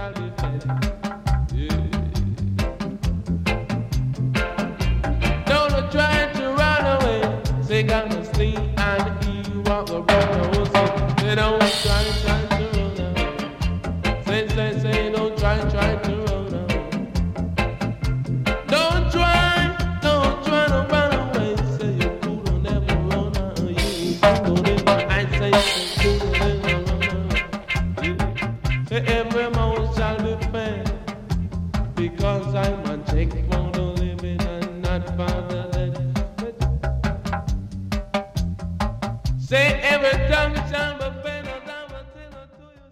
shall be fed. Yeah. Don't try to run away. Say gonna sleep and eat what the brother was saying. Say don't try to run away. Say don't try to run away. Don't try to run away. Say you could never run away. You could I say you could never run away. Yeah. Every mouth shall be fed because I'm a check for the living and not for the dead. Say every tongue shall be